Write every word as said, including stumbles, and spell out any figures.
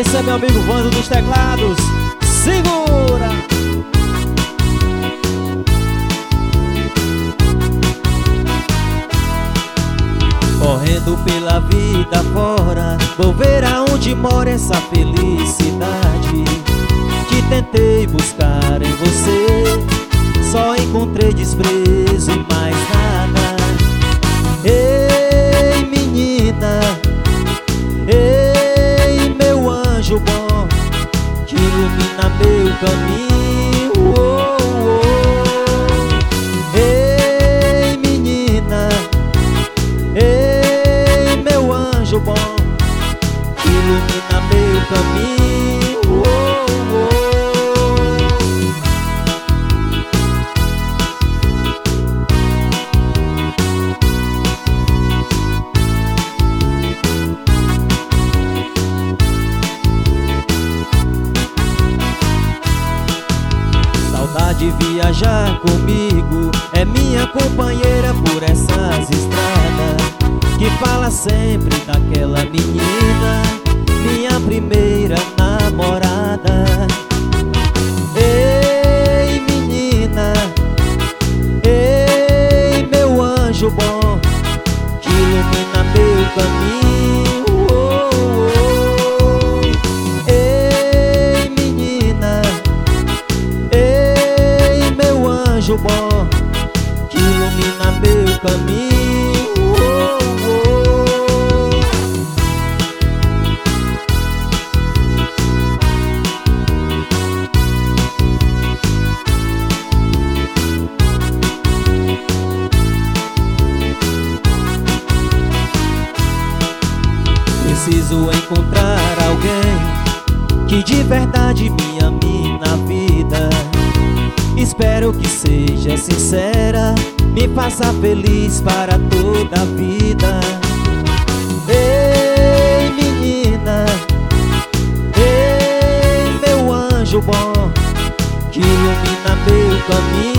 Esse é meu amigo Vando dos teclados. Segura! Correndo pela vida fora, vou ver aonde mora essa felicidade que tentei buscar em você. Só encontrei desprezo e mais nada. Ei, menina, ei, meu anjo bom, que ilumina meu caminho. Oh, oh. Ei, menina, ei, meu anjo bom, que ilumina meu caminho. Oh, oh. De viajar comigo, é minha companheira por essas estradas, que fala sempre daquela menina, minha primeira namorada. Ei, menina, ei, meu anjo bom, que ilumina meu caminho. Bom, que ilumina meu caminho. Oh, oh. Preciso encontrar alguém que de verdade me ame na vida. Espero que seja sincera, me faça feliz para toda a vida. Ei, menina, ei, meu anjo bom, que ilumina meu caminho.